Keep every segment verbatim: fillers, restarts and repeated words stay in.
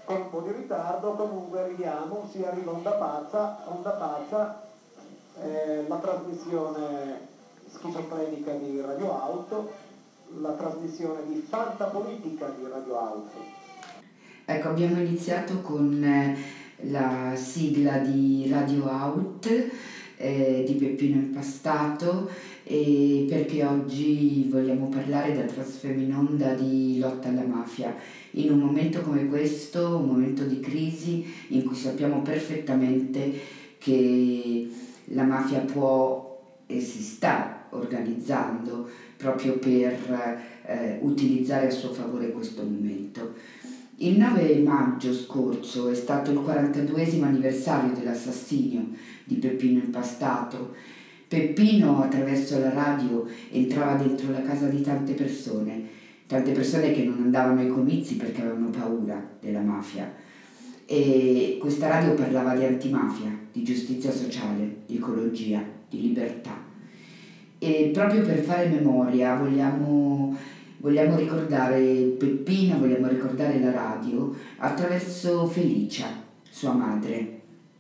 con un po' di ritardo, comunque arriviamo, si arriva a Onda Pazza, Onda Pazza, eh, la trasmissione schizofrenica di Radio Auto, la trasmissione di Fantapolitica di Radio Auto. Ecco, abbiamo iniziato con eh, la sigla di Radio Out eh, di Peppino Impastato, e perché oggi vogliamo parlare da Trasfeminonda di lotta alla mafia, in un momento come questo, un momento di crisi in cui sappiamo perfettamente che la mafia può e si sta organizzando proprio per eh, utilizzare a suo favore questo momento. Il nove maggio scorso è stato il quarantaduesimo anniversario dell'assassinio di Peppino Impastato. Peppino, attraverso la radio, entrava dentro la casa di tante persone, tante persone che non andavano ai comizi perché avevano paura della mafia. E questa radio parlava di antimafia, di giustizia sociale, di ecologia, di libertà. E proprio per fare memoria vogliamo, vogliamo ricordare Peppino, vogliamo ricordare la radio attraverso Felicia, sua madre,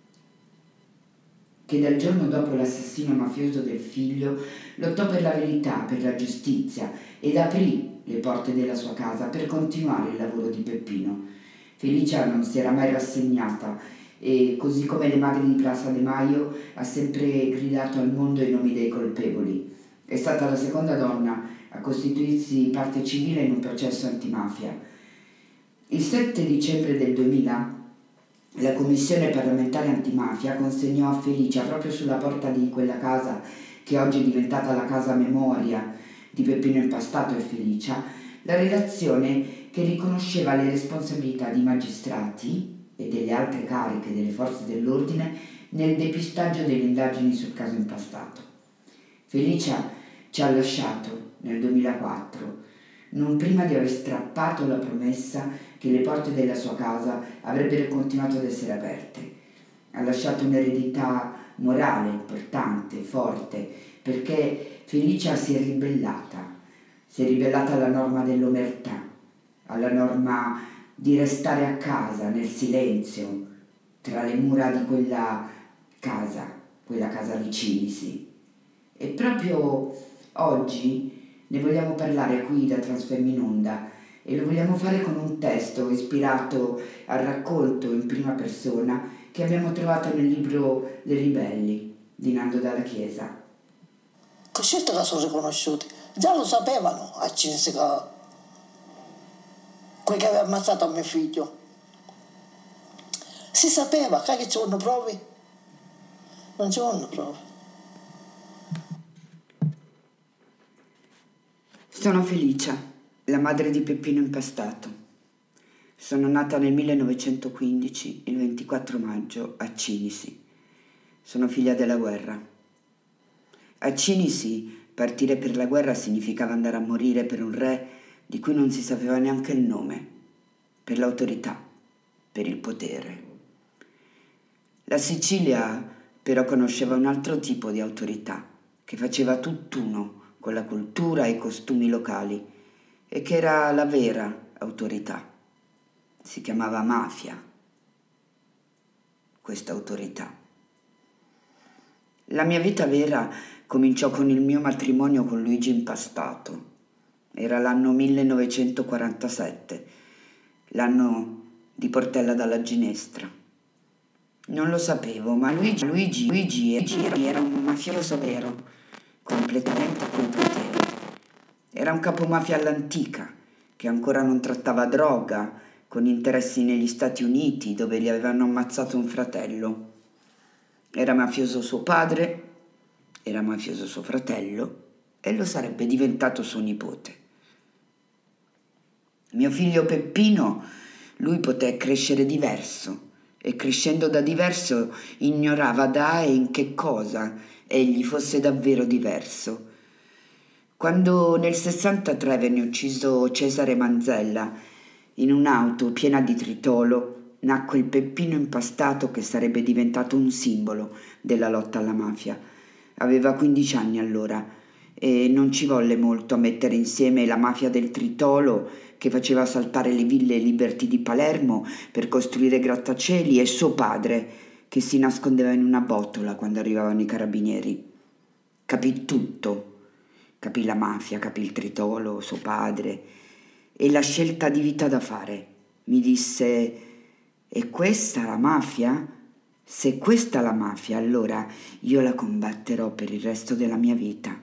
che dal giorno dopo l'assassinio mafioso del figlio lottò per la verità, per la giustizia ed aprì le porte della sua casa per continuare il lavoro di Peppino. Felicia non si era mai rassegnata e, così come le madri di Plaza de Mayo, ha sempre gridato al mondo i nomi dei colpevoli. È stata la seconda donna a costituirsi parte civile in un processo antimafia. Il sette dicembre del duemila la Commissione parlamentare antimafia consegnò a Felicia, proprio sulla porta di quella casa che oggi è diventata la casa memoria di Peppino Impastato e Felicia, la relazione che riconosceva le responsabilità di magistrati e delle altre cariche delle forze dell'ordine nel depistaggio delle indagini sul caso Impastato. Felicia ci ha lasciato nel duemilaquattro, non prima di aver strappato la promessa che le porte della sua casa avrebbero continuato ad essere aperte. Ha lasciato un'eredità morale importante, forte, perché Felicia si è ribellata, si è ribellata alla norma dell'omertà, alla norma di restare a casa, nel silenzio, tra le mura di quella casa, quella casa di Cinisi. E proprio oggi ne vogliamo parlare qui da Trasfeminonda e lo vogliamo fare con un testo ispirato al racconto in prima persona che abbiamo trovato nel libro Le Ribelli di Nando Dalla Chiesa. Che certo che sono riconosciuti, già lo sapevano a Cinisi che quelli che aveva ammazzato a mio figlio. Si sapeva che ci sono prove, non ci sono prove. Sono Felicia, la madre di Peppino Impastato. Sono nata nel millenovecentoquindici, il ventiquattro maggio, a Cinisi. Sono figlia della guerra. A Cinisi partire per la guerra significava andare a morire per un re di cui non si sapeva neanche il nome, per l'autorità, per il potere. La Sicilia però conosceva un altro tipo di autorità che faceva tutt'uno con la cultura e i costumi locali e che era la vera autorità. Si chiamava mafia, questa autorità. La mia vita vera cominciò con il mio matrimonio con Luigi Impastato. Era l'anno millenovecentoquarantasette, l'anno di Portella dalla Ginestra. Non lo sapevo, ma Luigi, Luigi, Luigi era un mafioso vero, completamente completamente. Era un capomafia all'antica, che ancora non trattava droga, con interessi negli Stati Uniti, dove gli avevano ammazzato un fratello. Era mafioso suo padre, era mafioso suo fratello, e lo sarebbe diventato suo nipote. Mio figlio Peppino, lui poté crescere diverso, e crescendo da diverso ignorava da e in che cosa egli fosse davvero diverso. Quando nel sessantatré venne ucciso Cesare Manzella in un'auto piena di tritolo, nacque il Peppino Impastato che sarebbe diventato un simbolo della lotta alla mafia. Aveva quindici anni allora e non ci volle molto a mettere insieme la mafia del tritolo che faceva saltare le ville Liberty di Palermo per costruire grattacieli, e suo padre, che si nascondeva in una botola quando arrivavano i carabinieri. Capì tutto. Capì la mafia, capì il tritolo, suo padre, e la scelta di vita da fare. Mi disse: «E questa la mafia? Se questa è la mafia, allora io la combatterò per il resto della mia vita».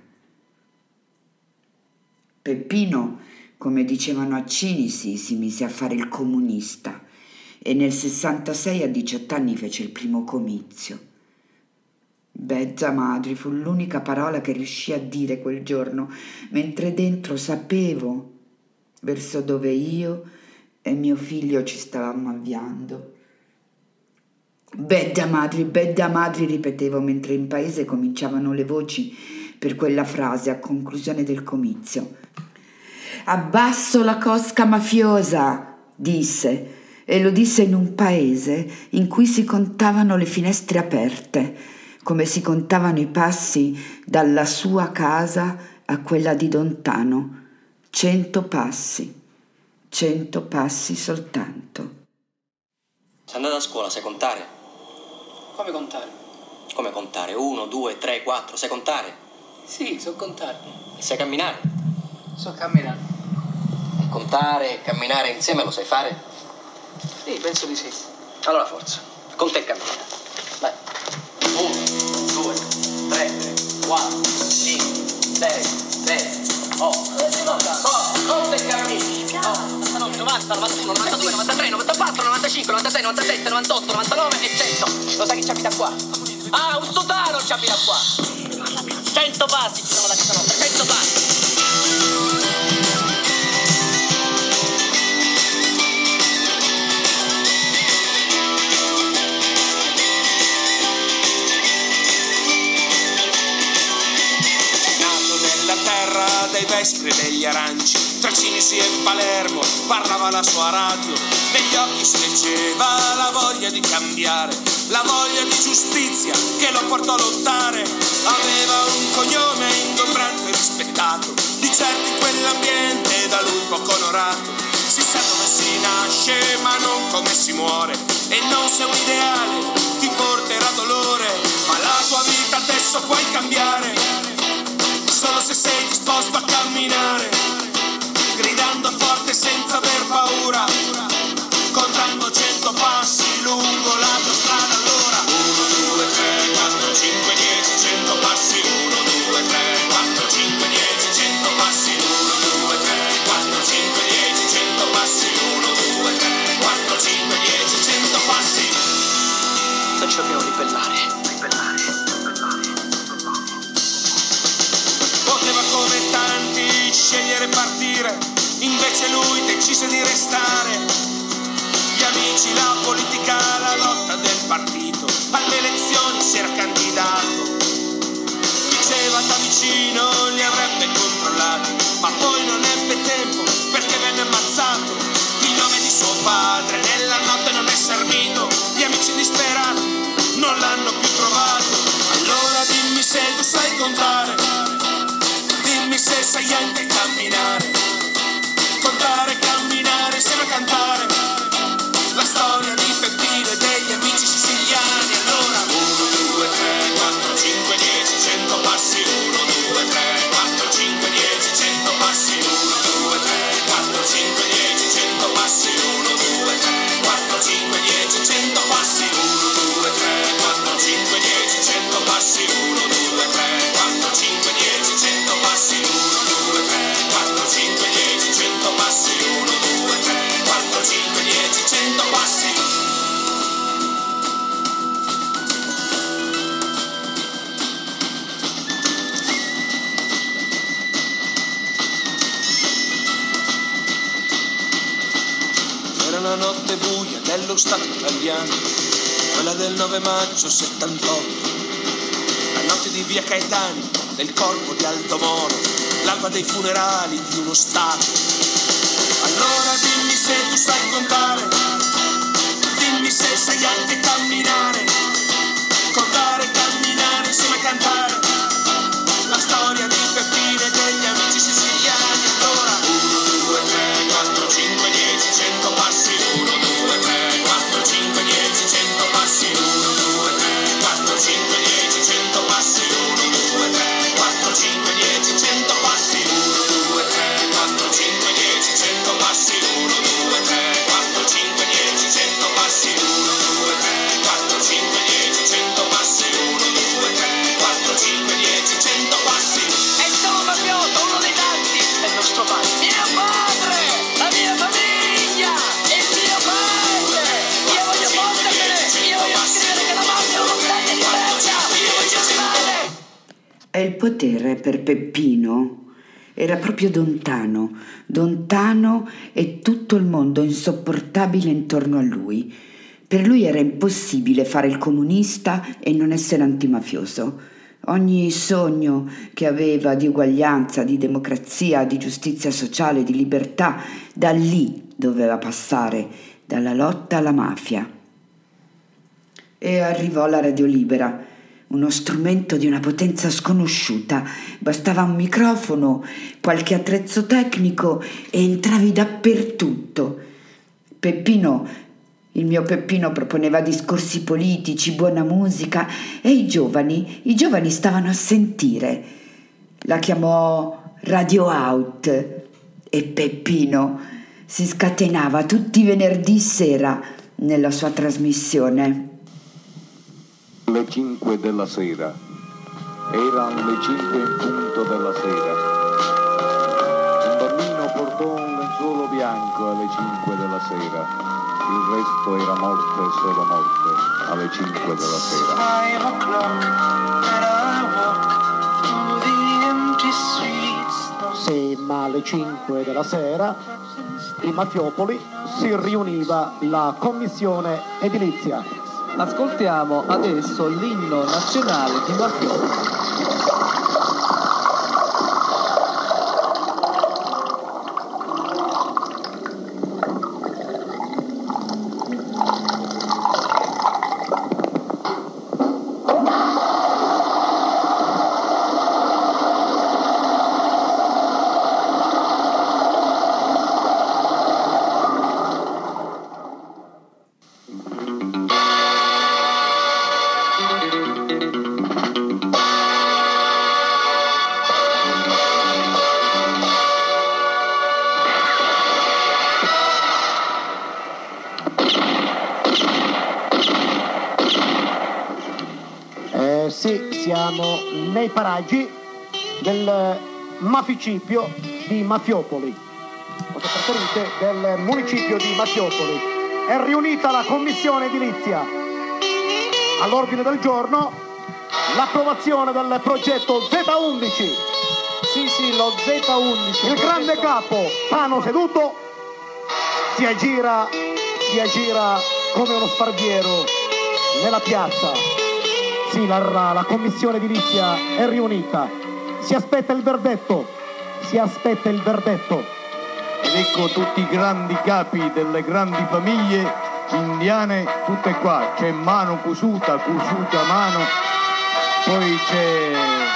Peppino, come dicevano a Cinisi, si mise a fare il comunista e nel sessantasei a diciotto anni fece il primo comizio. Bezza madre fu l'unica parola che riuscì a dire quel giorno, mentre dentro sapevo verso dove io e mio figlio ci stavamo avviando. Bedda madri, bedda madri, ripetevo mentre in paese cominciavano le voci per quella frase a conclusione del comizio. «Abbasso la cosca mafiosa», disse, e lo disse in un paese in cui si contavano le finestre aperte, come si contavano i passi dalla sua casa a quella di Dontano. Cento passi, cento passi soltanto. Sei andata a scuola, sai contare? Come contare? Come contare? Uno, due, tre, quattro, sai contare? Sì, so contare. E sai camminare? So camminare. E contare e camminare insieme lo sai fare? Sì, penso di sì. Allora forza, conta e cammina. Vai. Uno, due, tre, quattro, cinque, sei, sette, otto, nove, conta e cammini. novantanove, novanta, novantuno, novantadue, novantatré, novantaquattro, novantacinque, novantasei, novantasette, novantotto, novantanove e cento. Lo sai chi ci abita qua? Ah, un sudano ci abita qua. cento passi ci sono da casa nostra, cento passi. Dei vespri e degli aranci, tra Cinisi e Palermo parlava la sua radio, negli occhi si leggeva la voglia di cambiare, la voglia di giustizia che lo portò a lottare. Aveva un cognome ingombrante e rispettato, di certo in quell'ambiente da lui poco onorato. Si sa dove si nasce ma non come si muore, e non se un ideale ti porterà dolore, ma la tua vita adesso puoi cambiare solo se sei disposto a camminare, gridando forte senza aver paura, contando cento passi lungo la tua strada. Allora uno, due, tre, quattro, cinque, dieci, cento passi. Uno, due, tre, quattro, cinque, dieci, cento passi. Uno, due, tre, quattro, cinque, dieci, cento passi. Uno, due, tre, quattro, cinque, dieci, cento passi. E ci dobbiamo ribellare, ribellare, ribellare. Poteva come tanti scegliere partire, invece lui decise di restare. Gli amici, la politica, la lotta del partito, alle elezioni si era candidato. Diceva da vicino li avrebbe controllati, ma poi non ebbe tempo perché venne ammazzato. Il nome di suo padre nella notte non è servito, gli amici disperati non l'hanno più trovato. Allora dimmi se tu sai contare, dimmi se sai anche camminare, contare, camminare, insieme a cantare la storia di Peppino e degli amici siciliani. Allora uno, due, tre, quattro, cinque, dieci, cento passi. Uno, due, tre, quattro, cinque, dieci, cento passi. Uno, due, tre, quattro, cinque, dieci, cento passi. Uno, due, tre, quattro, cinque, dieci, cento passi. Uno, due, tre, quattro, cinque, dieci, cento passi. Uno, due, tre, quattro, cinque, dieci, cento passi. Uno, due, tre, quattro, cinque, dieci, cento passi. Uno, due, tre, quattro, cinque, dieci, cento passi. Era una notte buia dello Stato italiano, quella del nove maggio settantotto, la notte di via Caetani, del corpo di Aldo Moro, l'alba dei funerali di uno Stato. Allora dimmi se tu sai contare, dimmi se sai anche camminare, contare, camminare, insieme a cantare la storia di Peppino e degli amici siciliani. Allora uno, due, tre, quattro, E il potere per Peppino era proprio lontano, lontano e tutto il mondo insopportabile intorno a lui. Per lui era impossibile fare il comunista e non essere antimafioso. Ogni sogno che aveva di uguaglianza, di democrazia, di giustizia sociale, di libertà, da lì doveva passare, dalla lotta alla mafia. E arrivò la Radio Libera, uno strumento di una potenza sconosciuta. Bastava un microfono, qualche attrezzo tecnico e entravi dappertutto. Peppino, il mio Peppino, proponeva discorsi politici, buona musica e i giovani, i giovani stavano a sentire. La chiamò Radio Out e Peppino si scatenava tutti i venerdì sera nella sua trasmissione. Le cinque della sera. Erano le cinque in punto della sera. Un bambino portò un lenzuolo bianco alle cinque della sera. Il resto era morte e solo morte alle cinque della sera. Se ma alle cinque della sera in Mafiopoli si riuniva la commissione edilizia. Ascoltiamo adesso l'inno nazionale di Mafiopoli. Sì, siamo nei paraggi del maficipio di Mafiopoli, o se preferite del municipio di Mafiopoli. È riunita la commissione edilizia. All'ordine del giorno l'approvazione del progetto Z undici. Sì, sì, lo Z undici. Il grande capo, Pano seduto, si aggira, si aggira come uno sparviero nella piazza. Sì, la, la commissione edilizia è riunita. Si aspetta il verdetto. Si aspetta il verdetto. Ed ecco tutti i grandi capi delle grandi famiglie indiane, tutte qua. C'è mano cusuta, cusuta mano. Poi c'è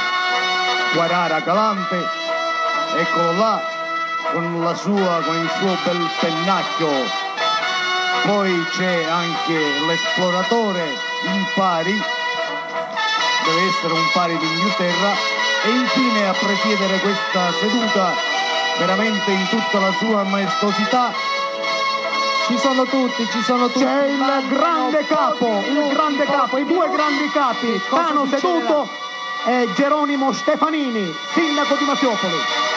Guarara Calante, eccolo là, con la sua, con il suo bel pennacchio. Poi c'è anche l'esploratore in pari, deve essere un pari d'Inghilterra, e infine a presiedere questa seduta veramente in tutta la sua maestosità ci sono tutti, ci sono tutti. C'è il grande capo, il grande capo, i due grandi capi, Pano seduto e Geronimo Stefanini, sindaco di Mafiopoli.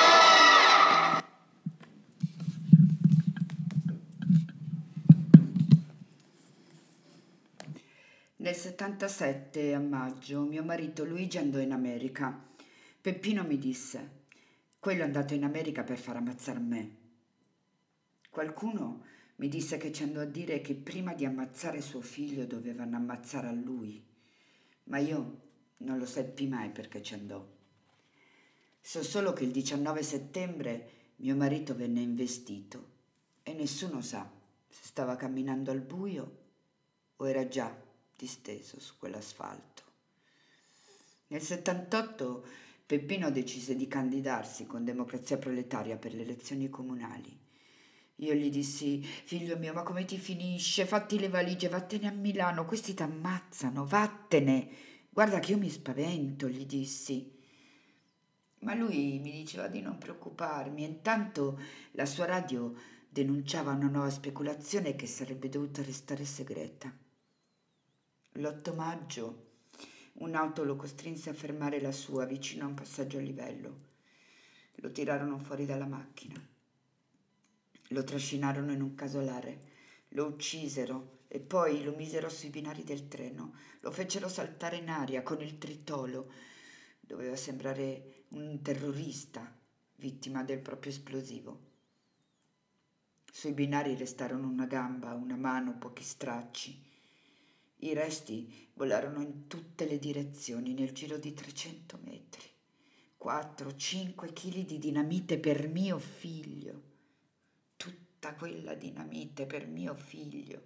Nel settantasette, a maggio, mio marito Luigi andò in America. Peppino mi disse: quello è andato in America per far ammazzare me. Qualcuno mi disse che ci andò a dire che prima di ammazzare suo figlio dovevano ammazzare a lui, ma io non lo seppi mai perché ci andò. So solo che il diciannove settembre mio marito venne investito e nessuno sa se stava camminando al buio o era già disteso su quell'asfalto. Nel settantotto Peppino decise di candidarsi con Democrazia Proletaria per le elezioni comunali. Io gli dissi: figlio mio, ma come ti finisce? Fatti le valigie, vattene a Milano, questi t'ammazzano, vattene. Guarda che io mi spavento, gli dissi. Ma lui mi diceva di non preoccuparmi, e intanto la sua radio denunciava una nuova speculazione che sarebbe dovuta restare segreta. L'otto maggio un'auto lo costrinse a fermare la sua vicino a un passaggio a livello. Lo tirarono fuori dalla macchina. Lo trascinarono in un casolare, lo uccisero e poi lo misero sui binari del treno. Lo fecero saltare in aria con il tritolo. Doveva sembrare un terrorista vittima del proprio esplosivo. Sui binari restarono una gamba, una mano, pochi stracci. I resti volarono in tutte le direzioni nel giro di trecento metri. quattro cinque chili di dinamite per mio figlio. Tutta quella dinamite per mio figlio.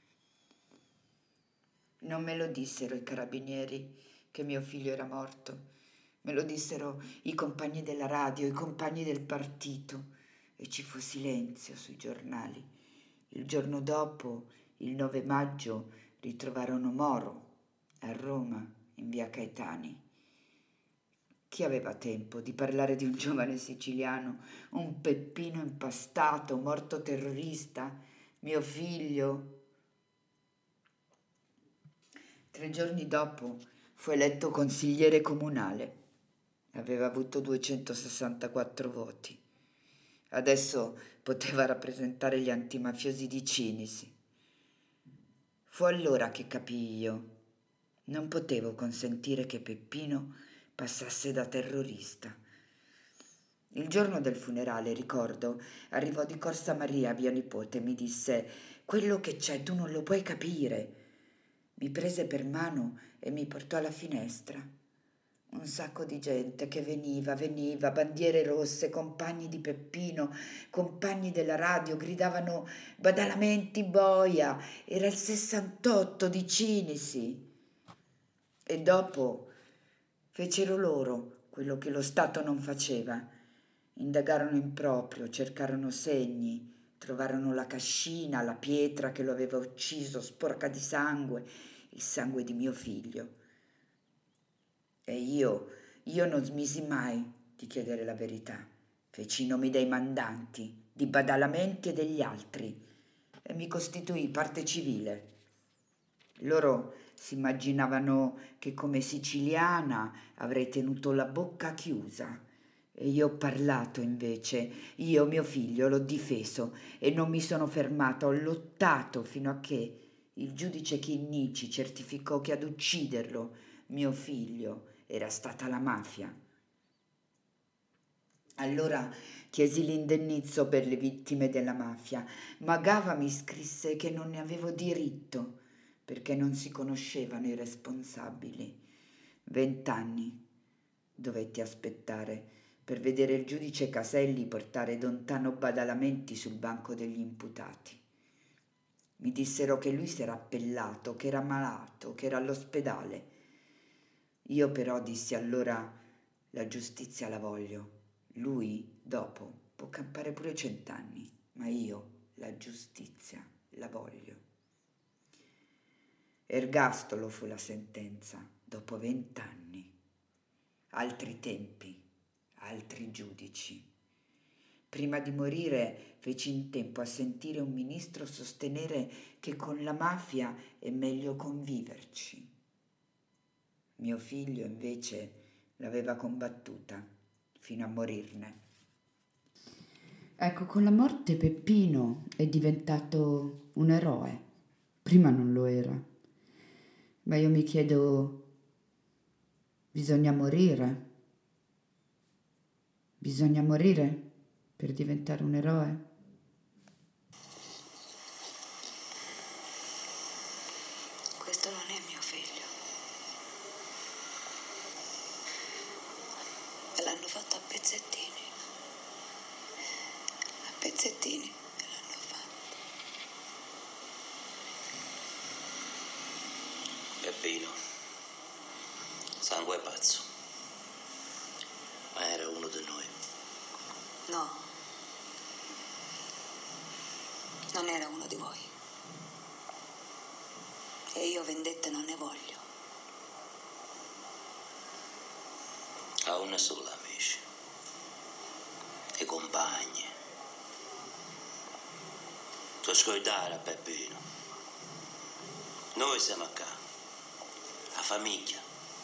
Non me lo dissero i carabinieri che mio figlio era morto. Me lo dissero i compagni della radio, i compagni del partito, e ci fu silenzio sui giornali. Il giorno dopo, il nove maggio, ritrovarono Moro a Roma, in via Caetani. Chi aveva tempo di parlare di un giovane siciliano, un Peppino impastato, morto terrorista, mio figlio? Tre giorni dopo fu eletto consigliere comunale. Aveva avuto duecentosessantaquattro voti. Adesso poteva rappresentare gli antimafiosi di Cinisi. Fu allora che capii io. Non potevo consentire che Peppino passasse da terrorista. Il giorno del funerale, ricordo, arrivò di Corsa Maria, via Nipote, e mi disse: «Quello che c'è tu non lo puoi capire». Mi prese per mano e mi portò alla finestra. Un sacco di gente che veniva, veniva, bandiere rosse, compagni di Peppino, compagni della radio, gridavano «Badalamenti boia», era il sessantotto di Cinisi. E dopo fecero loro quello che lo Stato non faceva. Indagarono in proprio, cercarono segni, trovarono la cascina, la pietra che lo aveva ucciso, sporca di sangue, il sangue di mio figlio. E io, io non smisi mai di chiedere la verità. Feci i nomi dei mandanti, di Badalamenti e degli altri, e mi costituì parte civile. Loro si immaginavano che come siciliana avrei tenuto la bocca chiusa. E io ho parlato invece, io mio figlio l'ho difeso e non mi sono fermata, ho lottato fino a che il giudice Chinnici certificò che ad ucciderlo, mio figlio, era stata la mafia. Allora chiesi l'indennizzo per le vittime della mafia, ma Gava mi scrisse che non ne avevo diritto perché non si conoscevano i responsabili. Vent'anni dovetti aspettare per vedere il giudice Caselli portare don Tano Badalamenti sul banco degli imputati. Mi dissero che lui si era appellato, che era malato, che era all'ospedale. Io però dissi allora: la giustizia la voglio. Lui, dopo, può campare pure cent'anni, ma io la giustizia la voglio. Ergastolo fu la sentenza, dopo vent'anni. Altri tempi, altri giudici. Prima di morire feci in tempo a sentire un ministro sostenere che con la mafia è meglio conviverci. Mio figlio invece l'aveva combattuta fino a morirne. Ecco, con la morte Peppino è diventato un eroe. Prima non lo era. Ma io mi chiedo, bisogna morire? Bisogna morire per diventare un eroe? Questo non è mio figlio. Me l'hanno fatto a pezzettini. A pezzettini me l'hanno fatto. Peppino, sangue pazzo, ma era uno di noi. No, non era uno di voi. E io vendette non ne voglio. Ha una sola, amici. E compagni. Tu scordare, Peppino. Noi siamo qua. La famiglia.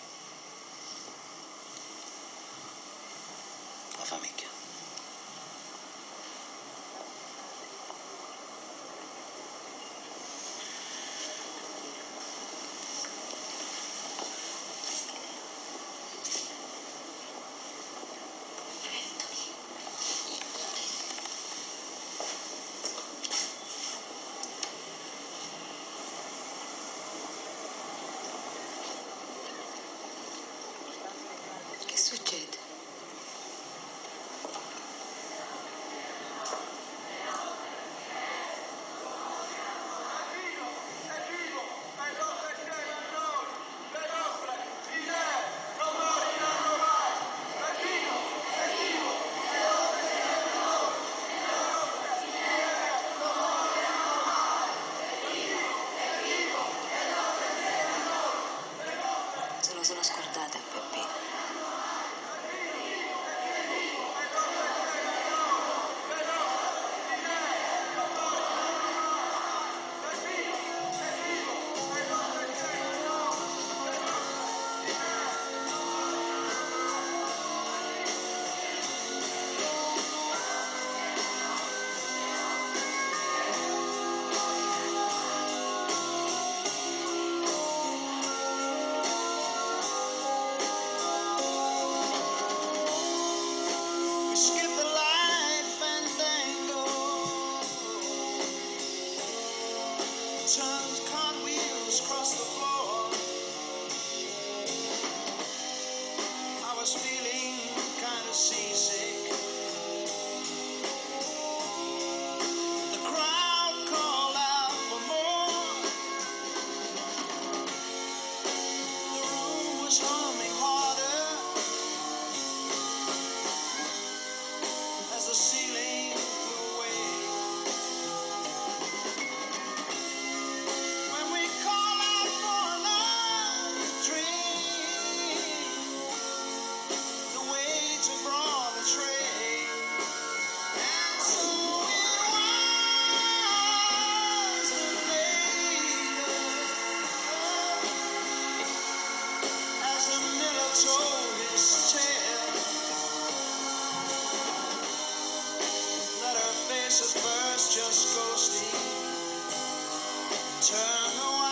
La famiglia. turns, cartwheels across the floor. I was feeling kind of seasick. The crowd called out for more. The room was humming harder as the ceiling flew away. When we call out for another drink, the waiter brought a tray. And so it was that later, as the miller told his tale, that her face at first just ghosty turned the